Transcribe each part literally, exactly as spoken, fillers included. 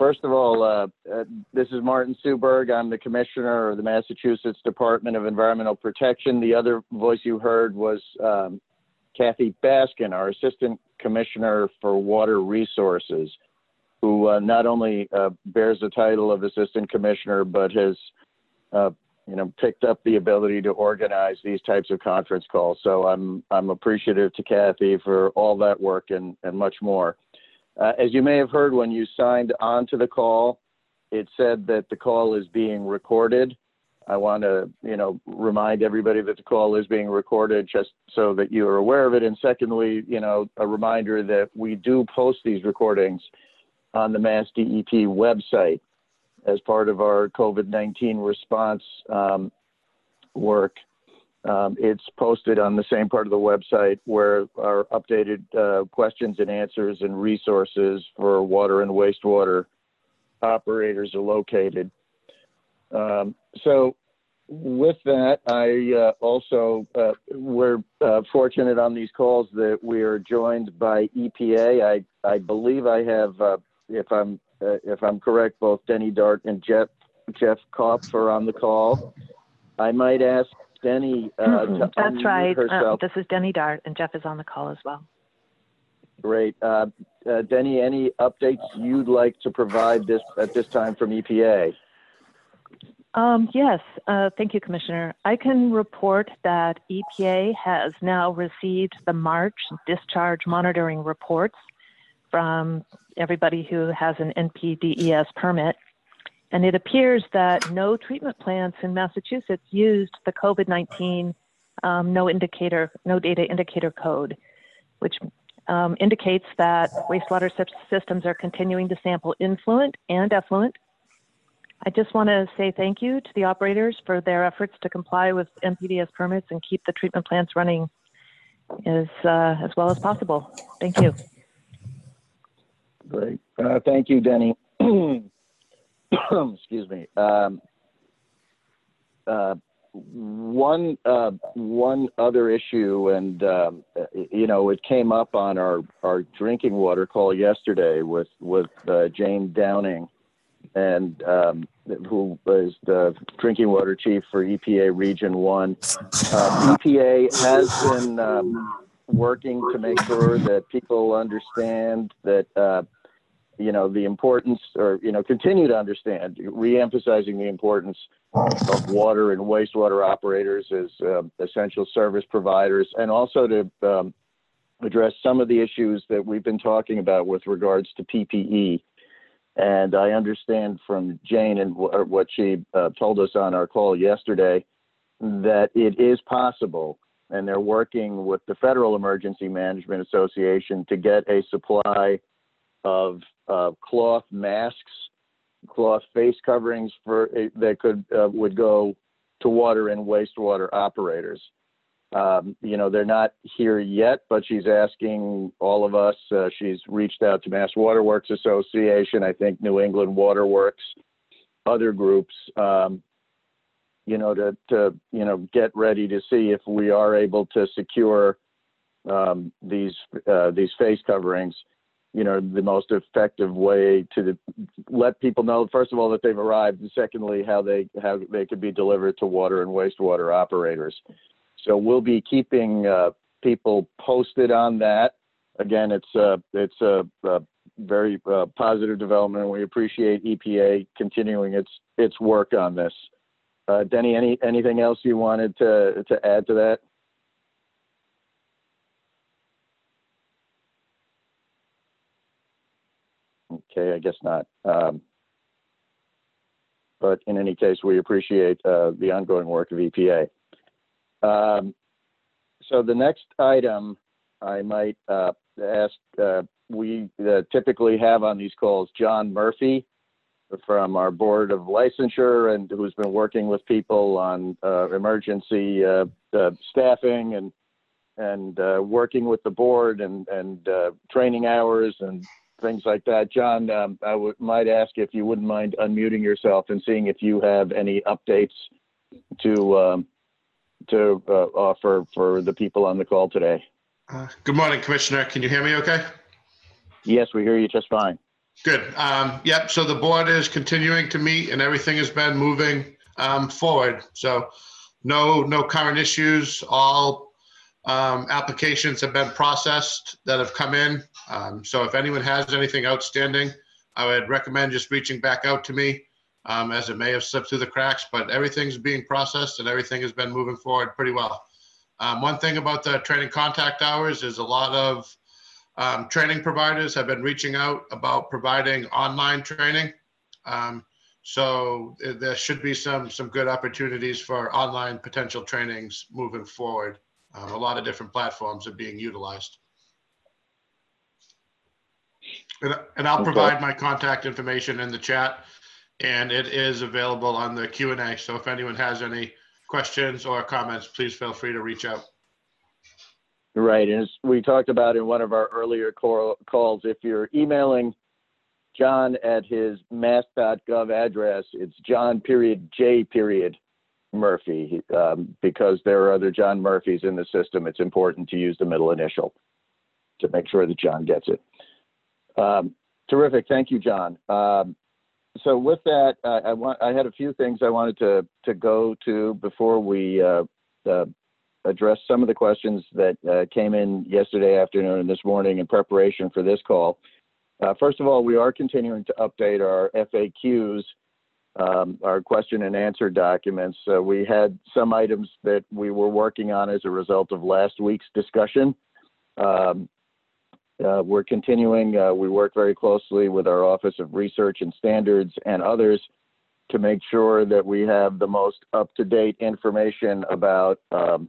first of all, uh, uh, this is Martin Suberg. I'm the commissioner of the Massachusetts Department of Environmental Protection. The other voice you heard was um, Kathy Baskin, our assistant commissioner for water resources, who uh, not only uh, bears the title of assistant commissioner, but has uh, you know, picked up the ability to organize these types of conference calls. So I'm I'm appreciative to Kathy for all that work and, and much more. Uh, as you may have heard when you signed on to the call, it said that the call is being recorded. I want to, you know, remind everybody that the call is being recorded just so that you are aware of it. And secondly, you know, a reminder that we do post these recordings on the Mass D E P website as part of our COVID nineteen response um, work. Um, it's posted on the same part of the website where our updated uh, questions and answers and resources for water and wastewater operators are located. Um, so with that, I uh, also, uh, we're uh, fortunate on these calls that we are joined by E P A. I, I believe I have, uh, if I'm uh, if I'm correct, both Denny Dart and Jeff, Jeff Kopf are on the call. I might ask Denny uh, mm-hmm. to That's unmute right. herself. Uh, this is Denny Dart, and Jeff is on the call as well. Great. Uh, uh, Denny, any updates you'd like to provide this at this time from E P A? Um, yes, uh, thank you, Commissioner. I can report that E P A has now received the March discharge monitoring reports from everybody who has an N P D E S permit. And it appears that no treatment plants in Massachusetts used the COVID nineteen um, no indicator, no data indicator code, which um, indicates that wastewater systems are continuing to sample influent and effluent. I just want to say thank you to the operators for their efforts to comply with N P D E S permits and keep the treatment plants running as, uh, as well as possible. Thank you. Great. Uh, thank you, Denny. Excuse me. Um, uh, one uh, one other issue, and um, you know, it came up on our, our drinking water call yesterday with with uh, Jane Downing, and um, who is the drinking water chief for E P A Region One. Uh, E P A has been um, working to make sure that people understand that. Uh, you know, the importance, or, you know, continue to understand, re-emphasizing the importance of water and wastewater operators as uh, essential service providers, and also to um, address some of the issues that we've been talking about with regards to P P E. And I understand from Jane and w- what she uh, told us on our call yesterday that it is possible, and they're working with the Federal Emergency Management Association to get a supply of uh, cloth masks, cloth face coverings for uh, that could uh, would go to water and wastewater operators. Um, you know, they're not here yet, but she's asking all of us. Uh, she's reached out to Mass Waterworks Association, I think New England Waterworks, other groups. Um, you know, to to you know get ready to see if we are able to secure um, these uh, these face coverings. You know, the most effective way to let people know, first of all, that they've arrived, and secondly, how they how they could be delivered to water and wastewater operators. So we'll be keeping uh, people posted on that. Again, it's a it's a, a very uh, positive development, and we appreciate E P A continuing its its work on this. Uh, Denny, any anything else you wanted to to add to that? Okay, I guess not. Um, but in any case, we appreciate uh, the ongoing work of E P A. Um, so the next item I might uh, ask, uh, we uh, typically have on these calls John Murphy from our Board of Licensure, and who's been working with people on uh, emergency uh, uh, staffing and and uh, working with the board and, and uh, training hours and things like that. John, um, I w- might ask if you wouldn't mind unmuting yourself and seeing if you have any updates to um, to uh, offer for the people on the call today. Uh, good morning, Commissioner. Can you hear me okay? Yes, we hear you just fine. Good. Um, yep. So the board is continuing to meet, and everything has been moving um, forward. So no, no current issues. All um, applications have been processed that have come in. Um, so if anyone has anything outstanding, I would recommend just reaching back out to me, um, as it may have slipped through the cracks. But everything's being processed, and everything has been moving forward pretty well. Um, one thing about the training contact hours is a lot of Um, training providers have been reaching out about providing online training. Um, so there should be some, some good opportunities for online potential trainings moving forward. Um, a lot of different platforms are being utilized. And, and I'll Okay. provide my contact information in the chat, and it is available on the Q and A. So if anyone has any questions or comments, please feel free to reach out. Right, and as we talked about in one of our earlier call, calls, if you're emailing John at his mass dot gov address, it's John period J period Murphy, um, because there are other John Murphys in the system. It's important to use the middle initial to make sure that John gets it. Um, terrific, thank you, John. Um, so with that, uh, I want I had a few things I wanted to to go to before we uh, uh, address some of the questions that uh, came in yesterday afternoon and this morning in preparation for this call. Uh, first of all, we are continuing to update our F A Qs, um, our question and answer documents. Uh, we had some items that we were working on as a result of last week's discussion. Um, uh, we're continuing, uh, we work very closely with our Office of Research and Standards and others to make sure that we have the most up-to-date information about um,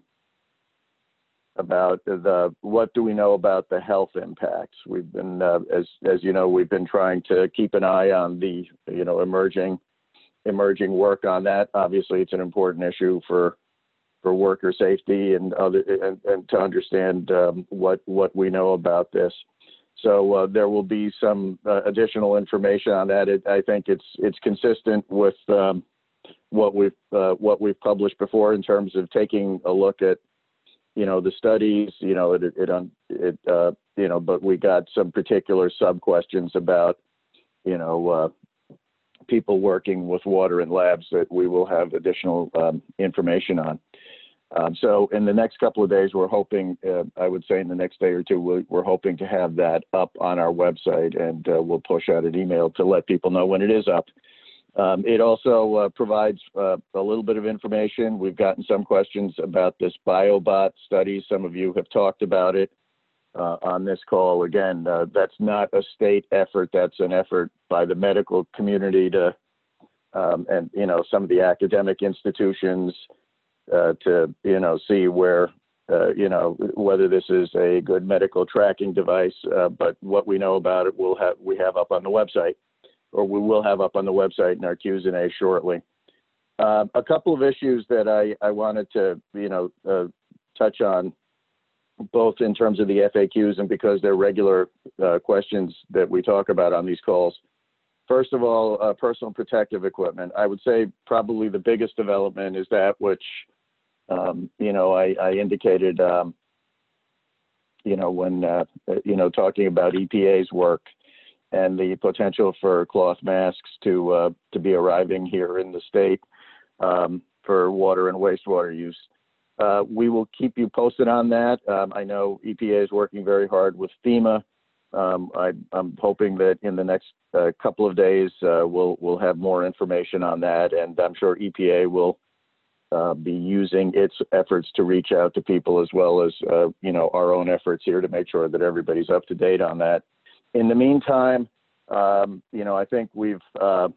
about the what do we know about the health impacts. We've been, uh, as as you know, we've been trying to keep an eye on the you know emerging emerging work on that. Obviously, it's an important issue for for worker safety and other and, and to understand um, what what we know about this. So uh, there will be some uh, additional information on that. It, I think it's it's consistent with um, what we've uh, what we've published before in terms of taking a look at you know, the studies, you know, it, it, it uh, you know, but we got some particular sub questions about, you know, uh, people working with water in labs that we will have additional um, information on. Um, so in the next couple of days, we're hoping, uh, I would say in the next day or two, we're, we're hoping to have that up on our website, and uh, we'll push out an email to let people know when it is up. Um, it also uh, provides uh, a little bit of information. We've gotten some questions about this BioBot study. Some of you have talked about it uh, on this call. Again, uh, that's not a state effort. That's an effort by the medical community to, um, and, you know, some of the academic institutions uh, to, you know, see where, uh, you know, whether this is a good medical tracking device. Uh, but what we know about it, we'll have, we have up on the website. Or we will have up on the website in our Q's and A shortly. Uh, a couple of issues that I, I wanted to, you know, uh, touch on, both in terms of the F A Qs and because they're regular uh, questions that we talk about on these calls. First of all, uh, personal protective equipment. I would say probably the biggest development is that which, um, you know, I, I indicated, um, you know, when, uh, you know, talking about E P A's work and the potential for cloth masks to uh, to be arriving here in the state um, for water and wastewater use. Uh, we will keep you posted on that. Um, I know E P A is working very hard with FEMA. Um, I, I'm hoping that in the next uh, couple of days uh, we'll we'll have more information on that, and I'm sure E P A will uh, be using its efforts to reach out to people, as well as uh, you know our own efforts here to make sure that everybody's up to date on that. In the meantime, um, you know, I think we've, uh,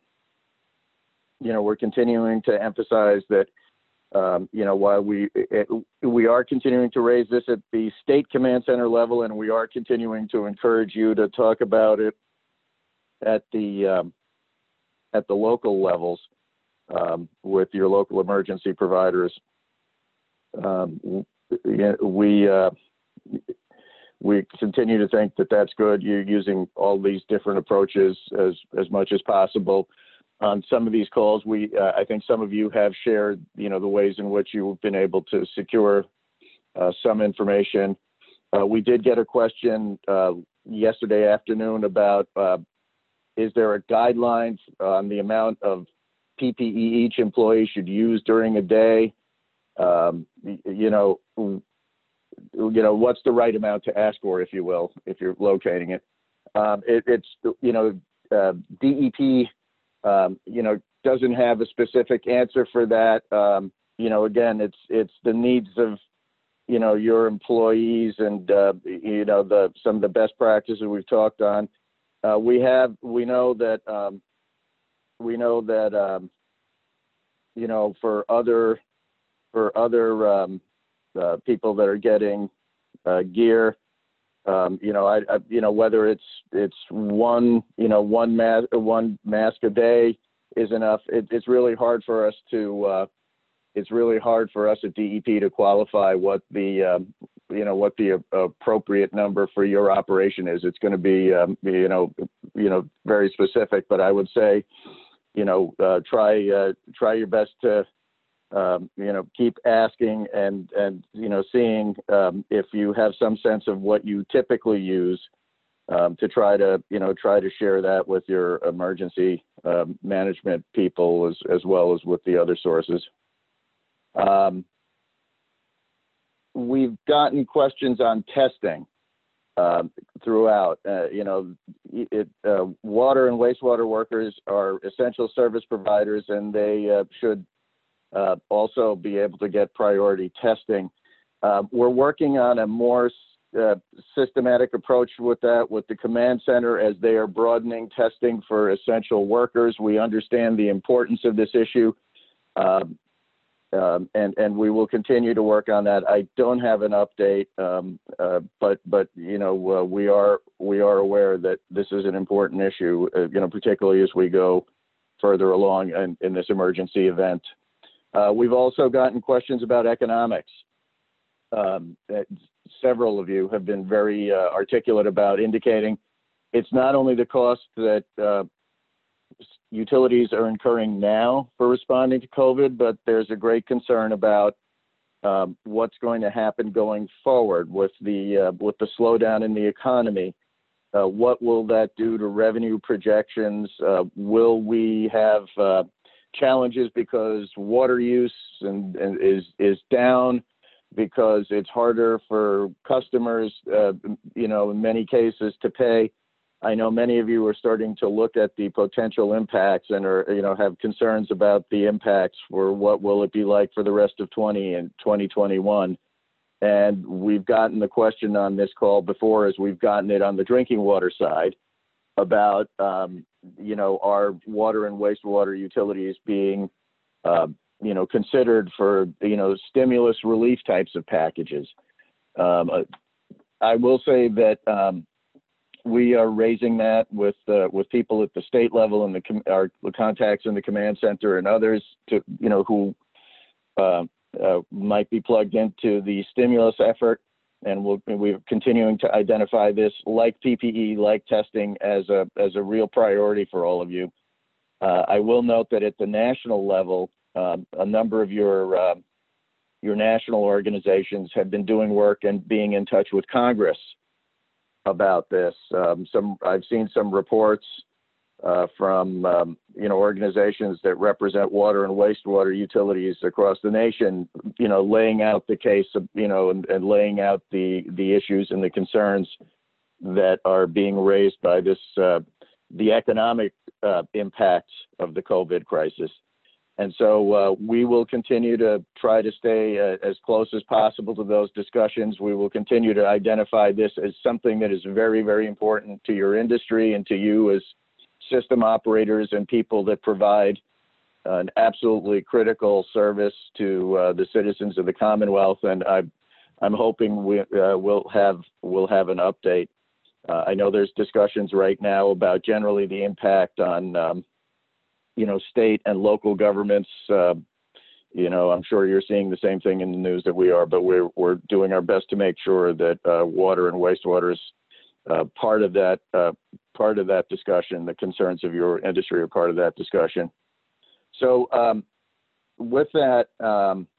you know, we're continuing to emphasize that, um, you know, while we it, we are continuing to raise this at the state command center level, and we are continuing to encourage you to talk about it at the um, at the local levels um, with your local emergency providers. Um, we. Uh, We continue to think that that's good. You're using all these different approaches as, as much as possible. On some of these calls, we uh, I think some of you have shared, you know, the ways in which you've been able to secure uh, some information. Uh, we did get a question uh, yesterday afternoon about uh, is there a guideline on the amount of P P E each employee should use during a day? Um, you know, you know, what's the right amount to ask for, if you will, if you're locating it? Um, it it's, you know, uh, D E P, um, you know, doesn't have a specific answer for that. Um, you know, again, it's it's the needs of, you know, your employees and, uh, you know, the some of the best practices we've talked on. Uh, we have, we know that, um, we know that, um, you know, for other, for other um, uh, people that are getting uh, gear, um, you know, I, I, you know, whether it's it's one, you know, one mask, one mask a day is enough. It, it's really hard for us to, uh, it's really hard for us at D E P to qualify what the, um, you know, what the uh, appropriate number for your operation is. It's going to be, um, you know, you know, very specific. But I would say, you know, uh, try uh, try your best to, um, you know, keep asking and and you know, seeing um, if you have some sense of what you typically use, um, to try to, you know, try to share that with your emergency um, management people as as well as with the other sources. Um, we've gotten questions on testing um, throughout. Uh, you know, it, uh, water and wastewater workers are essential service providers, and they uh, should uh, also be able to get priority testing. Uh, we're working on a more uh, systematic approach with that with the command center as they are broadening testing for essential workers. We understand the importance of this issue. Um, Um, and and we will continue to work on that. I don't have an update, um, uh, but but you know uh, we are we are aware that this is an important issue. Uh, you know, particularly as we go further along in, in this emergency event. Uh, we've also gotten questions about economics. Um, several of you have been very uh, articulate about indicating it's not only the cost that uh, utilities are incurring now for responding to COVID, but there's a great concern about um, what's going to happen going forward with the uh, with the slowdown in the economy. Uh, what will that do to revenue projections? Uh, will we have uh, challenges because water use and, and is is down because it's harder for customers, uh, you know, in many cases to pay? I know many of you are starting to look at the potential impacts and are, you know, have concerns about the impacts for what will it be like for the rest of twenty and twenty twenty-one. And we've gotten the question on this call before, as we've gotten it on the drinking water side about, um, you know, our water and wastewater utilities being, uh, you know, considered for, you know, stimulus relief types of packages. Um, I will say that, um, we are raising that with uh, with people at the state level and the com- our the contacts in the command center and others to you know who uh, uh, might be plugged into the stimulus effort, and we'll, we're continuing to identify this, like P P E, like testing, as a as a real priority for all of you. Uh, I will note that at the national level, um, a number of your uh, your national organizations have been doing work and being in touch with Congress about this. Um, some I've seen some reports uh, from um, you know organizations that represent water and wastewater utilities across the nation, you know, laying out the case of, you know and, and laying out the the issues and the concerns that are being raised by this uh, the economic uh, impacts of the COVID crisis. And so uh, we will continue to try to stay uh, as close as possible to those discussions. We will continue to identify this as something that is very, very important to your industry and to you as system operators and people that provide an absolutely critical service to uh, the citizens of the Commonwealth. And I, I'm hoping we uh, will have we'll have an update. Uh, I know there's discussions right now about generally the impact on um, you know, state and local governments. Uh, you know, I'm sure you're seeing the same thing in the news that we are, but we're we're doing our best to make sure that uh, water and wastewater is uh, part of that uh, part of that discussion. The concerns of your industry are part of that discussion. So, um, with that, um,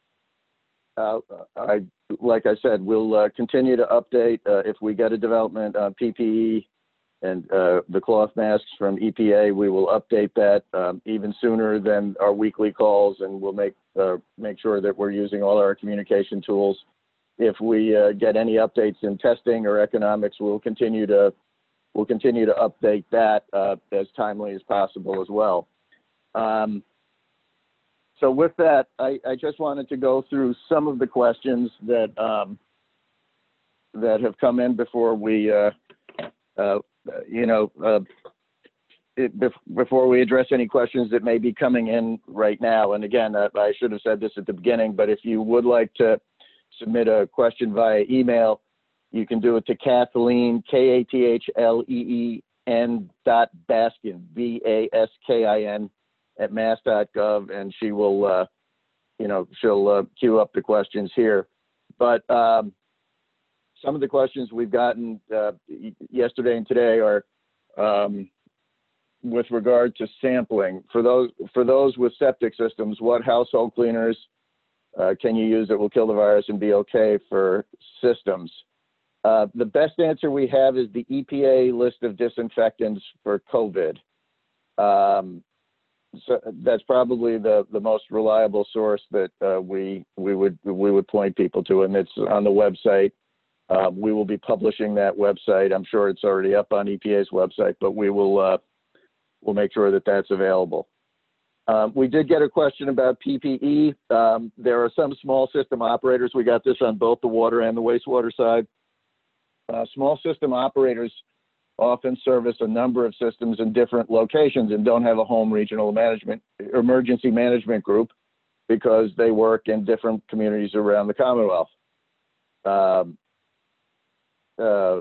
uh, I like I said, we'll uh, continue to update uh, if we get a development on P P E. and uh, the cloth masks from E P A, we will update that um, even sooner than our weekly calls, and we'll make uh, make sure that we're using all our communication tools. If we uh, get any updates in testing or economics, we'll continue to we'll continue to update that uh, as timely as possible as well. Um, so with that, I, I just wanted to go through some of the questions that um, that have come in before we. Uh, uh, you know, uh, it, before we address any questions that may be coming in right now. And again, uh, I should have said this at the beginning, but if you would like to submit a question via email, you can do it to Kathleen, K A T H L E E N dot Baskin, B A S K I N, at mass dot gov, and she will, uh, you know, she'll uh, queue up the questions here. But um, some of the questions we've gotten uh, yesterday and today are um, with regard to sampling. For those for those with septic systems, what household cleaners uh, can you use that will kill the virus and be okay for systems? Uh, the best answer we have is the E P A list of disinfectants for COVID. Um, so that's probably the, the most reliable source that uh, we we would we would point people to, and it's on the website. Uh, we will be publishing that website. I'm sure it's already up on E P A's website, but we will uh, we'll make sure that that's available. Um, we did get a question about P P E. Um, there are some small system operators. We got this on both the water and the wastewater side. Uh, small system operators often service a number of systems in different locations and don't have a home regional management emergency management group because they work in different communities around the Commonwealth. Um, uh,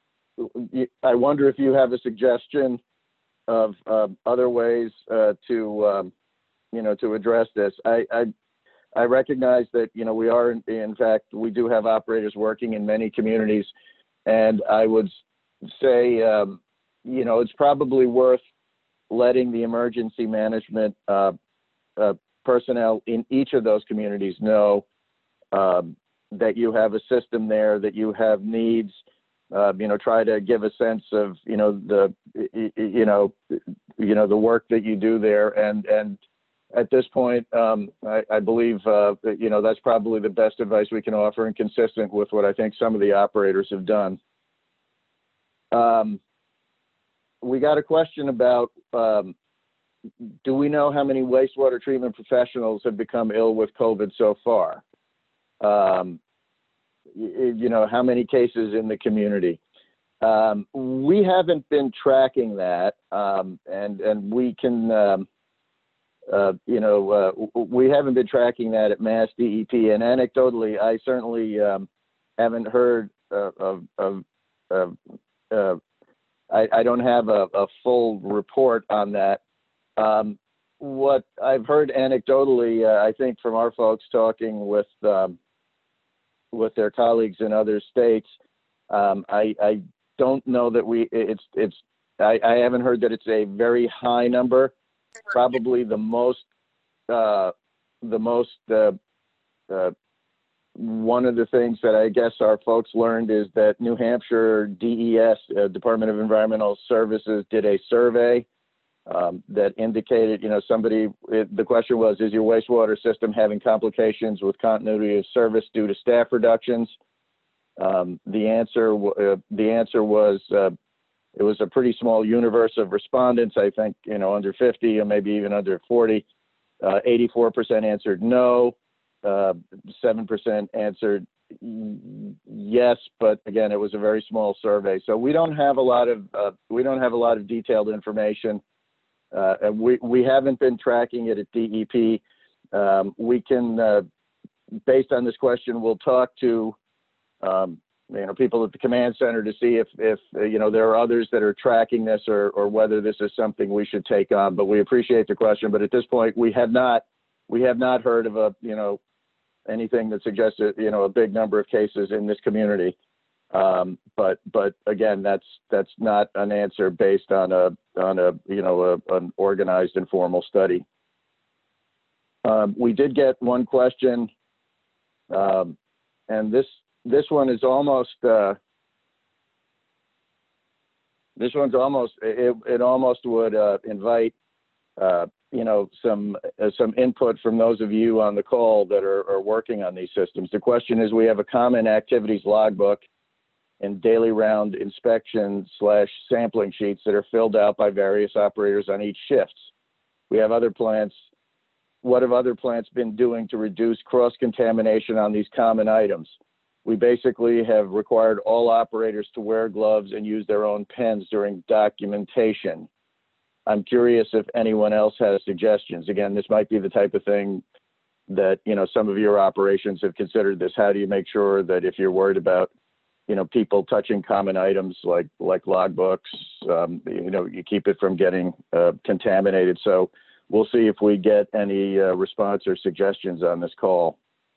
I wonder if you have a suggestion of uh, other ways uh, to, um, you know, to address this. I, I, I recognize that, you know, we are, in, in fact, we do have operators working in many communities, and I would say, um, you know, it's probably worth letting the emergency management uh, uh, personnel in each of those communities know um, that you have a system there, that you have needs. Uh, you know, try to give a sense of, you know, the, you know, you know, the work that you do there. And, and at this point, um, I, I believe, uh, that, you know, that's probably the best advice we can offer and consistent with what I think some of the operators have done. Um, we got a question about, um, do we know how many wastewater treatment professionals have become ill with COVID so far? Um, you know, how many cases in the community? Um, we haven't been tracking that, um, and and we can, um, uh, you know, uh, we haven't been tracking that at Mass D E P. And anecdotally, I certainly um, haven't heard uh, of, of, of uh, I, I don't have a, a full report on that. Um, what I've heard anecdotally, uh, I think from our folks talking with um, with their colleagues in other states, um, I, I don't know that we, it's, it's, I, I haven't heard that it's a very high number. Probably the most, uh, the most, uh, uh, one of the things that I guess our folks learned is that New Hampshire D E S, uh, Department of Environmental Services, did a survey Um, that indicated, you know, somebody, it, the question was, is your wastewater system having complications with continuity of service due to staff reductions? Um, the answer, uh, the answer was, uh, it was a pretty small universe of respondents. I think, you know, under fifty or maybe even under forty. Uh, eighty-four percent answered no. Uh, seven percent answered yes, but again, it was a very small survey. So we don't have a lot of, uh, we don't have a lot of detailed information. Uh, and we, we haven't been tracking it at D E P. Um, we can, uh, based on this question, we'll talk to, um, you know, people at the command center to see if, if uh, you know, there are others that are tracking this or, or whether this is something we should take on. But we appreciate the question. But at this point, we have not, we have not heard of a, you know, anything that suggests, you know, a big number of cases in this community. Um, but, but again, that's, that's not an answer based on a, on a, you know, a, an organized and formal study. Um, we did get one question, um, and this, this one is almost, uh, this one's almost, it, it almost would uh, invite, uh, you know, some uh, some input from those of you on the call that are, are working on these systems. The question is, we have a common activities logbook and daily round inspection slash sampling sheets that are filled out by various operators on each shift. We have other plants. What have other plants been doing to reduce cross-contamination on these common items? We basically have required all operators to wear gloves and use their own pens during documentation. I'm curious if anyone else has suggestions. Again, this might be the type of thing that, you know, some of your operations have considered this. How do you make sure that if you're worried about, you know, people touching common items like, like logbooks, um, you know, you keep it from getting uh, contaminated. So we'll see if we get any uh, response or suggestions on this call.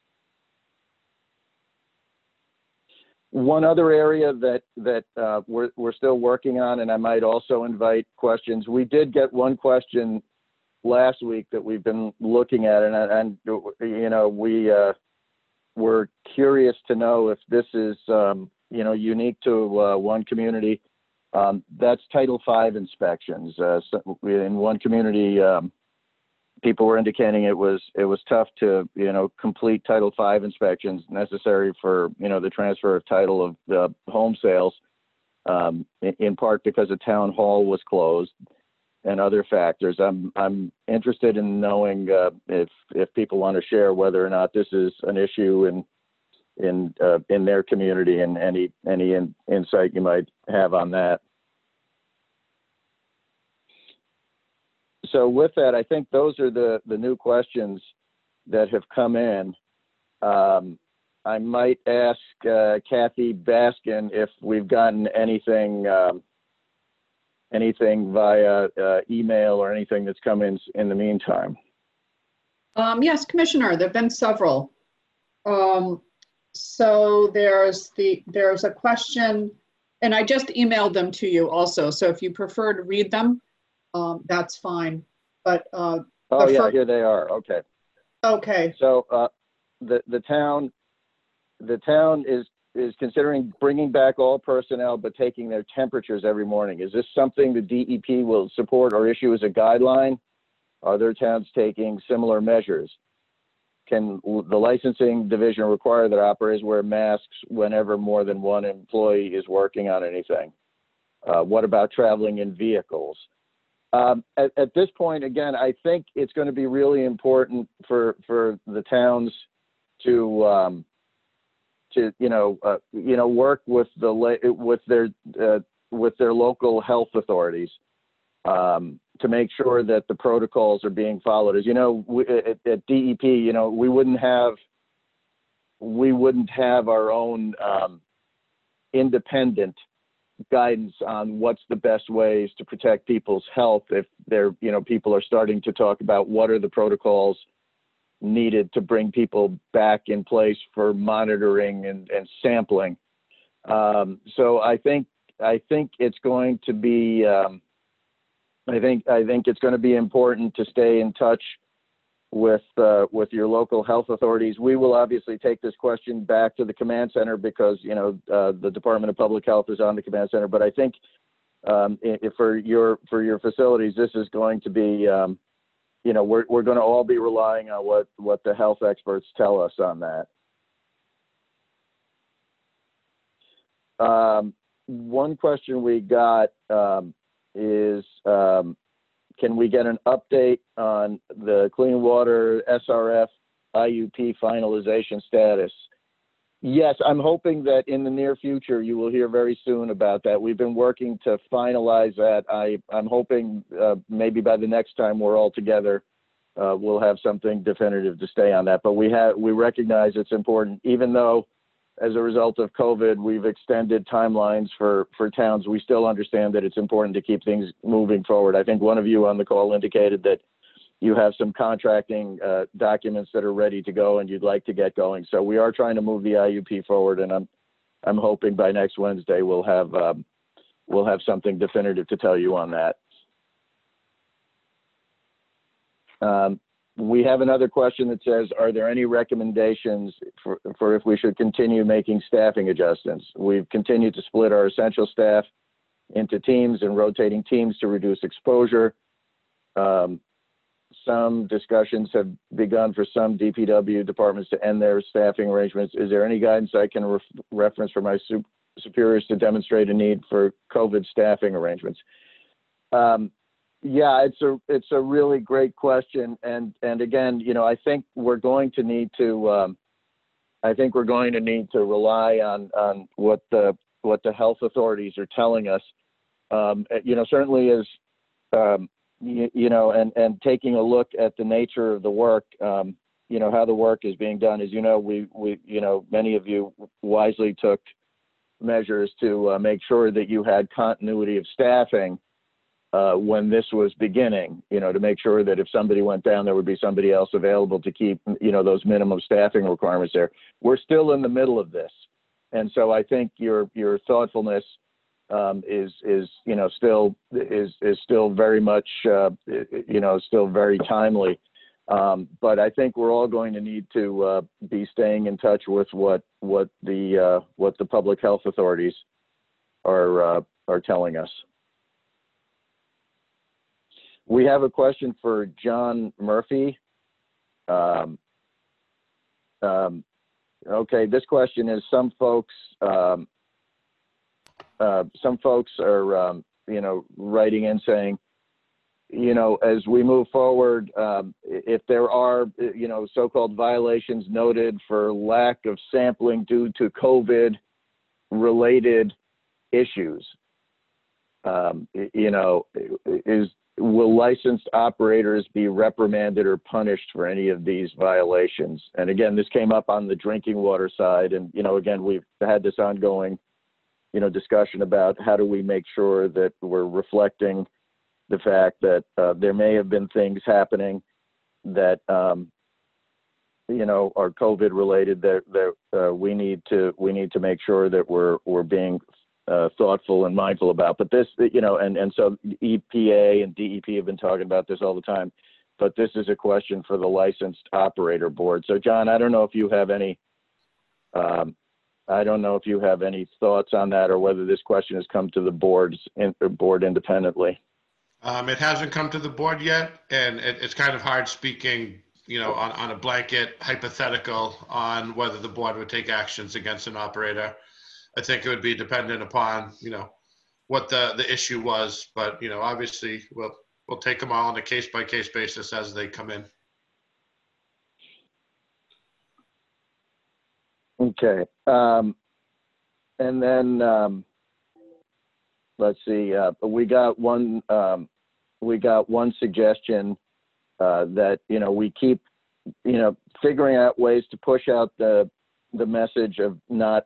One other area that that uh, we're we're still working on, and I might also invite questions. We did get one question last week that we've been looking at, and and you know we uh, we're curious to know if this is um, you know unique to uh, one community. Um, that's Title five inspections. Uh, so in one community, um, people were indicating it was it was tough to you know complete Title five inspections necessary for you know the transfer of title of the home sales, um, in, in part because a town hall was closed and other factors. I'm I'm interested in knowing uh, if if people want to share whether or not this is an issue in in uh, in their community, and any any in, insight you might have on that. So with that, I think those are the, the new questions that have come in. Um, I might ask uh, Kathy Baskin if we've gotten anything um, anything via uh, email or anything that's come in in the meantime. Um, yes, Commissioner, there've been several. Um, so there's the there's a question, and I just emailed them to you also. So if you prefer to read them, Um, that's fine, but, uh. Oh yeah, here they are, okay. Okay. So, uh, the, the town, the town is, is considering bringing back all personnel, but taking their temperatures every morning. Is this something the D E P will support or issue as a guideline? Are other towns taking similar measures? Can the licensing division require that operators wear masks whenever more than one employee is working on anything? Uh, what about traveling in vehicles? Um, at, at this point, again, I think it's going to be really important for for the towns to um, to you know uh, you know work with the with their uh, with their local health authorities um, to make sure that the protocols are being followed. As you know, we, at, at D E P, you know, we wouldn't have we wouldn't have our own um, independent guidance on what's the best ways to protect people's health if they're, you know, people are starting to talk about what are the protocols needed to bring people back in place for monitoring and, and sampling. Um, so I think I think it's going to be um, I think I think it's going to be important to stay in touch with uh, with your local health authorities. We will obviously take this question back to the command center because you know uh, the Department of Public Health is on the command center. But I think um, if for your for your facilities, this is going to be um, you know we're we're going to all be relying on what what the health experts tell us on that. Um, one question we got um, is. Um, Can we get an update on the Clean Water S R F I U P finalization status? Yes, I'm hoping that in the near future you will hear very soon about that. We've been working to finalize that. I, I'm hoping uh, maybe by the next time we're all together, uh, we'll have something definitive to stay on that. But we have we recognize it's important, even though as a result of COVID, we've extended timelines for, for towns. We still understand that it's important to keep things moving forward. I think one of you on the call indicated that you have some contracting uh, documents that are ready to go and you'd like to get going. So we are trying to move the I U P forward, and I'm I'm hoping by next Wednesday we'll have um, we'll have something definitive to tell you on that. Um, We have another question that says, are there any recommendations for, for if we should continue making staffing adjustments? We've continued to split our essential staff into teams and rotating teams to reduce exposure. Um, some discussions have begun for some D P W departments to end their staffing arrangements. Is there any guidance I can ref reference for my su superiors to demonstrate a need for COVID staffing arrangements? Um, yeah, it's a it's a really great question, and and again, you know, I think we're going to need to um, I think we're going to need to rely on on what the what the health authorities are telling us. Um, you know, certainly as um, you, you know, and and taking a look at the nature of the work, um, you know, how the work is being done. As you know, we we you know, many of you wisely took measures to uh, make sure that you had continuity of staffing uh, when this was beginning. You know, to make sure that if somebody went down, there would be somebody else available to keep, you know, those minimum staffing requirements there. We're still in the middle of this, and so I think your your thoughtfulness um, is is you know still is is still very much uh, you know still very timely. Um, but I think we're all going to need to uh, be staying in touch with what what the uh, what the public health authorities are uh, are telling us. We have a question for John Murphy. Um, um, okay, this question is: some folks um, uh, some folks are um, you know writing in saying, you know, as we move forward, um, if there are, you know, so-called violations noted for lack of sampling due to COVID-related issues, um, you know, is will licensed operators be reprimanded or punished for any of these violations? And again, this came up on the drinking water side, and you know, again, we've had this ongoing, you know, discussion about how do we make sure that we're reflecting the fact that uh, there may have been things happening that um, you know are COVID related that that uh, we need to we need to make sure that we're we're being uh, thoughtful and mindful about. But this, you know, and and so E P A and D E P have been talking about this all the time. But this is a question for the licensed operator board. So John, I don't know if you have any. Um, I don't know if you have any thoughts on that, or whether this question has come to the board's in, board independently. Um, it hasn't come to the board yet, and it, it's kind of hard speaking, you know, on, on a blanket hypothetical on whether the board would take actions against an operator. I think it would be dependent upon, you know, what the, the issue was, but, you know, obviously we'll, we'll take them all on a case by case basis as they come in. Okay. Um, and then, um, let's see, uh, we got one, um, we got one suggestion uh, that, you know, we keep, you know, figuring out ways to push out the, the message of not,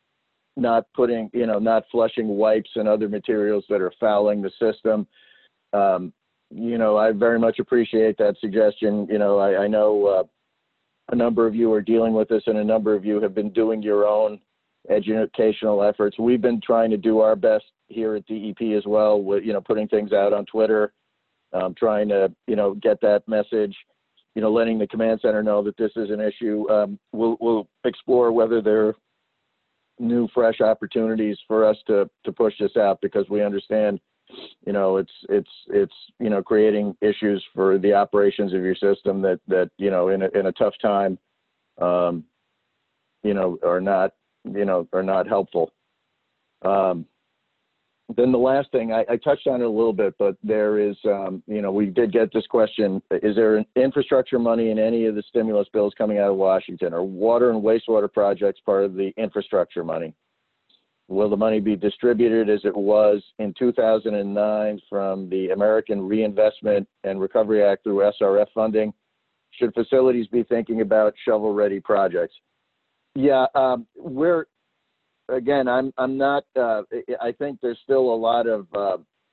not putting, you know, not flushing wipes and other materials that are fouling the system. Um, you know, I very much appreciate that suggestion. You know, I, I know uh, a number of you are dealing with this, and a number of you have been doing your own educational efforts. We've been trying to do our best here at D E P as well, with, you know, putting things out on Twitter, um, trying to, you know, get that message, you know, letting the command center know that this is an issue. Um, we'll, we'll explore whether there are new, fresh opportunities for us to, to push this out, because we understand, you know, it's, it's, it's, you know, creating issues for the operations of your system that, that, you know, in a, in a tough time, um, you know, are not, you know, are not helpful. Um, Then the last thing, I, I touched on it a little bit, but there is, um, you know, we did get this question: is there an infrastructure money in any of the stimulus bills coming out of Washington? Are water and wastewater projects part of the infrastructure money? Will the money be distributed as it was in two thousand nine from the American Reinvestment and Recovery Act through S R F funding? Should facilities be thinking about shovel-ready projects? Yeah, um, we're, Again, I'm I'm not. Uh, I think there's still a lot of uh,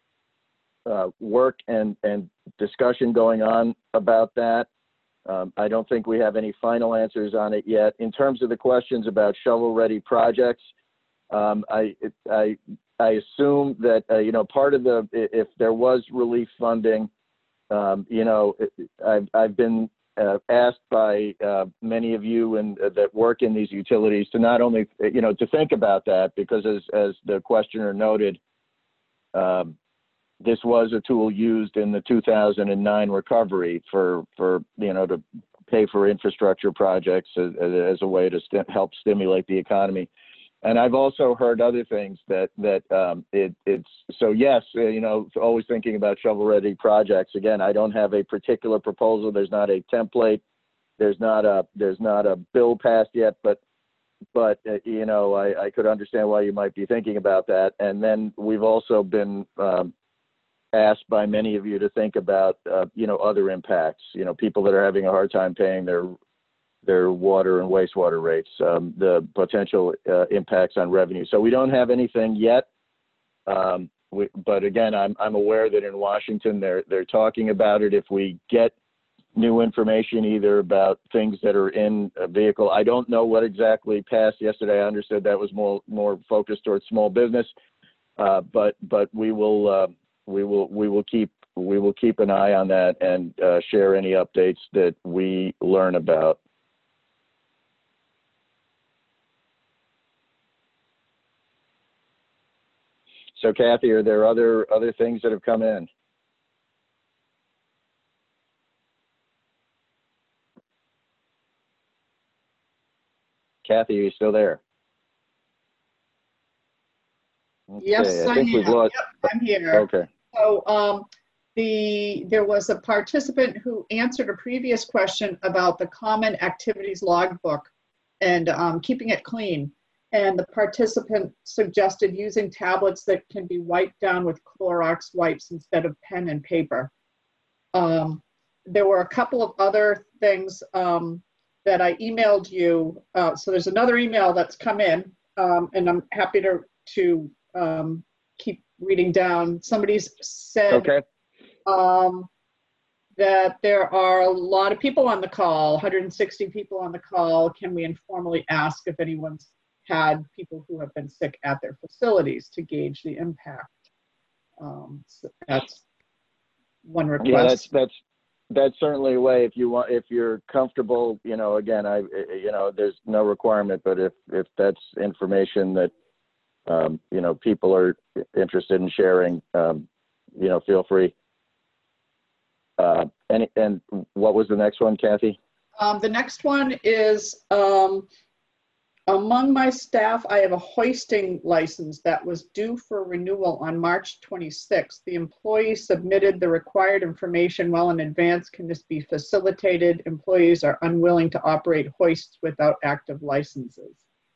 uh, work and and discussion going on about that. Um, I don't think we have any final answers on it yet. In terms of the questions about shovel-ready projects, um, I I I assume that uh, you know, part of the, if there was relief funding, um, you know, I've I've been Uh, asked by uh, many of you and uh, that work in these utilities to not only, you know, to think about that, because as, as the questioner noted, um, this was a tool used in the two thousand nine recovery for, for, you know, to pay for infrastructure projects as, as a way to st- help stimulate the economy. And I've also heard other things that, that um, it, it's, so yes, you know, always thinking about shovel-ready projects. Again, I don't have a particular proposal. There's not a template. There's not a, there's not a bill passed yet, but, but, uh, you know, I, I could understand why you might be thinking about that. And then we've also been um, asked by many of you to think about, uh, you know, other impacts, you know, people that are having a hard time paying their their water and wastewater rates, um, the potential uh, impacts on revenue. So we don't have anything yet. Um, we, but again, I'm, I'm aware that in Washington, they're, they're talking about it. If we get new information, either about things that are in a vehicle, I don't know what exactly passed yesterday. I understood that was more, more focused towards small business. Uh, but, but we will, uh, we will, we will keep, we will keep an eye on that and uh, share any updates that we learn about. So Kathy, are there other other things that have come in? Kathy, are you still there? Okay, Yes, I think am. we've lost. Yep, I'm here. Okay. So um, the there was a participant who answered a previous question about the common activities logbook and um, keeping it clean. And the participant suggested using tablets that can be wiped down with Clorox wipes instead of pen and paper. Um, there were a couple of other things um, that I emailed you. Uh, so there's another email that's come in, um, and I'm happy to, to um, keep reading down. Somebody's said Okay. um, that there are a lot of people on the call, one hundred sixty people on the call. Can we informally ask if anyone's had people who have been sick at their facilities to gauge the impact? Um, so that's one request. Yeah, that's that's that's certainly a way. If you want, if you're comfortable, you know, again, I, you know, there's no requirement, but if if that's information that um, you know, people are interested in sharing, um, you know, feel free. Uh, and and what was the next one, Kathy? Um, the next one is. Um, Among my staff, I have a hoisting license that was due for renewal on March twenty-sixth. The employee submitted the required information well in advance. Can this be facilitated? Employees are unwilling to operate hoists without active licenses.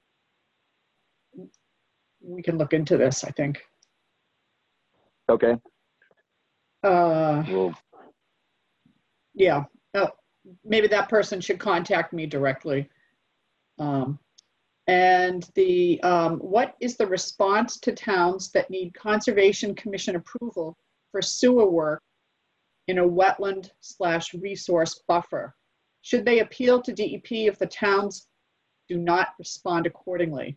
We can look into this, I think. Okay. Uh, Well, yeah, uh, maybe that person should contact me directly. Um, And the um, what is the response to towns that need Conservation Commission approval for sewer work in a wetland slash resource buffer? Should they appeal to D E P if the towns do not respond accordingly?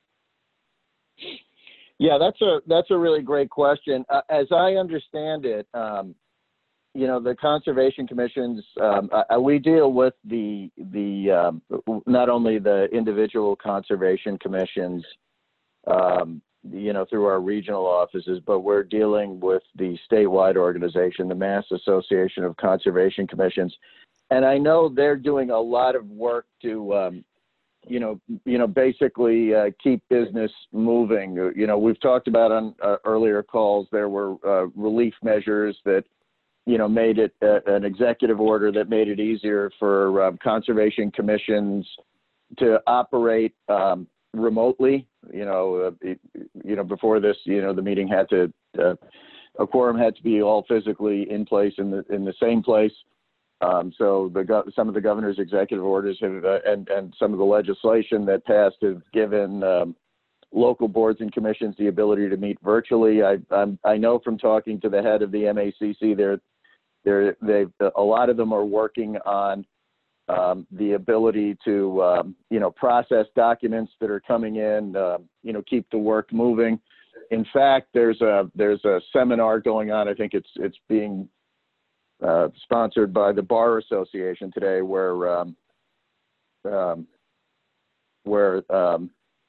yeah, that's a that's a really great question. Uh, as I understand it, um, you know, the conservation commissions, um, uh, we deal with the, the um, not only the individual conservation commissions, um, you know, through our regional offices, but we're dealing with the statewide organization, the Mass Association of Conservation Commissions. And I know they're doing a lot of work to, um, you know, you know, basically uh, keep business moving. You know, we've talked about on uh, earlier calls, there were uh, relief measures that, you know, made it uh, an executive order that made it easier for um, conservation commissions to operate um, remotely. You know, uh, it, you know, before this, you know, the meeting had to, uh, a quorum had to be all physically in place in the in the same place. Um, so the go- some of the governor's executive orders have, uh, and and some of the legislation that passed have given um, local boards and commissions the ability to meet virtually. I I'm, I know from talking to the head of the M A C C, they're they're they've a lot of them are working on um, the ability to um, you know, process documents that are coming in, uh, you know, keep the work moving. In fact, there's a there's a seminar going on. I think it's it's being uh, sponsored by the Bar Association today, where um, um, where um,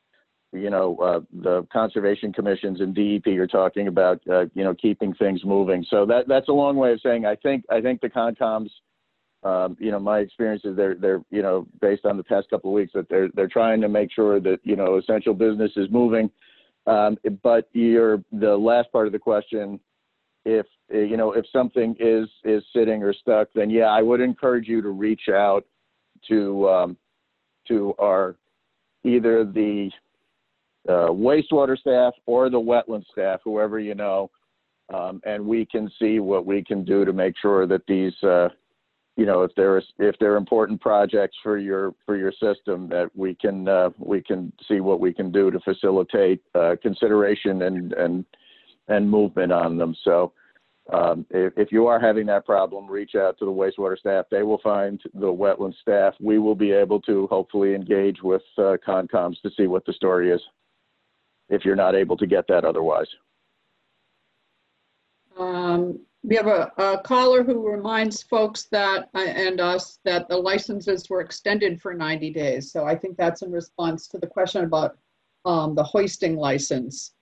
you know, uh, the conservation commissions and D E P are talking about, uh, you know, keeping things moving. So that that's a long way of saying I think I think the Concoms, um, you know, my experience is they're they're you know, based on the past couple of weeks, that they're they're trying to make sure that, you know, essential business is moving. Um, but you're the last part of the question. If you know if something is is sitting or stuck, then yeah, I would encourage you to reach out to um, to our either the uh, wastewater staff or the wetland staff, whoever you know, um, and we can see what we can do to make sure that these, uh, you know, if there is if they're important projects for your for your system, that we can uh, we can see what we can do to facilitate uh, consideration and and and movement on them. So um, if, if you are having that problem, reach out to the wastewater staff. They will find the wetland staff. We will be able to hopefully engage with uh, Concoms to see what the story is, if you're not able to get that otherwise. Um, we have a, a caller who reminds folks that, uh, and us, that the licenses were extended for ninety days. So I think that's in response to the question about um, the hoisting license.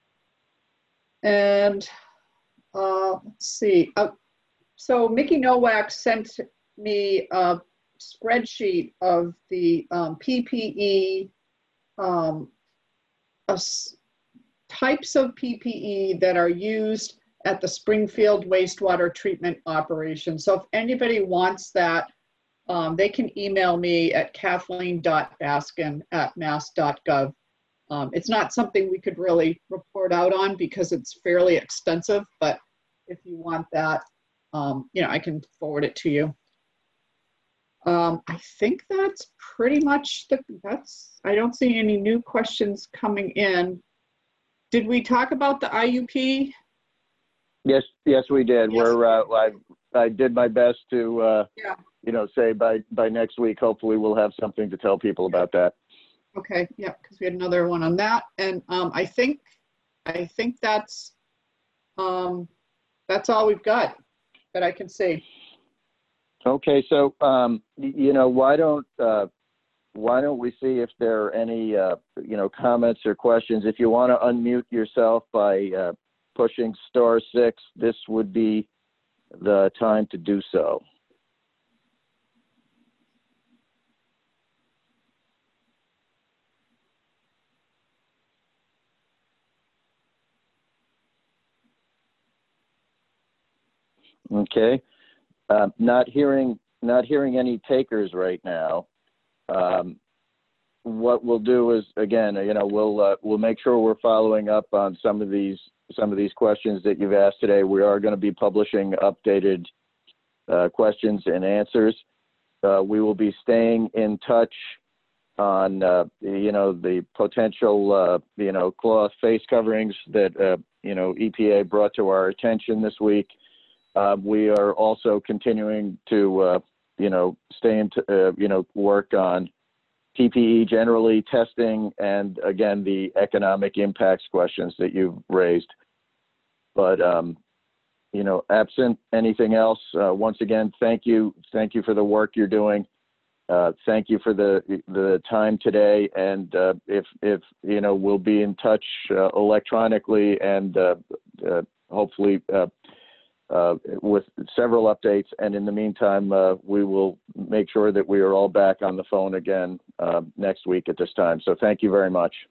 And uh, let's see. Uh, so Mickey Nowak sent me a spreadsheet of the um, P P E, um, uh, types of P P E that are used at the Springfield wastewater treatment operation. So if anybody wants that, um, they can email me at kathleen dot baskin at mass dot gov. Um, it's not something we could really report out on because it's fairly extensive, but if you want that, um, you know, I can forward it to you. Um, I think that's pretty much the, that's, I don't see any new questions coming in. Did we talk about the I U P? Yes, yes, we did. Yes. We're, uh, I, I did my best to, uh, Yeah. you know, say by, by next week, hopefully we'll have something to tell people about that. Okay, yeah, because we had another one on that. And um, I think, I think that's, um, that's all we've got that I can see. Okay, so, um, y- you know, why don't, uh, why don't we see if there are any, uh, you know, comments or questions? If you want to unmute yourself by uh, pushing star six, this would be the time to do so. Okay, uh, not hearing, not hearing any takers right now. Um, what we'll do is, again, you know, we'll uh, we'll make sure we're following up on some of these some of these questions that you've asked today. We are going to be publishing updated uh, questions and answers. Uh, we will be staying in touch on uh, you know, the potential uh, you know, cloth face coverings that uh, you know, E P A brought to our attention this week. Uh, we are also continuing to uh, you know, stay in t- uh, you know, work on P P E generally, testing, and again, the economic impacts questions that you've raised. But, um, you know, absent anything else, uh, once again, thank you. Thank you for the work you're doing. Uh, thank you for the the time today. And uh, if, if, you know, we'll be in touch uh, electronically and uh, uh, hopefully uh, Uh, with several updates. And in the meantime, uh, we will make sure that we are all back on the phone again uh, next week at this time. So thank you very much.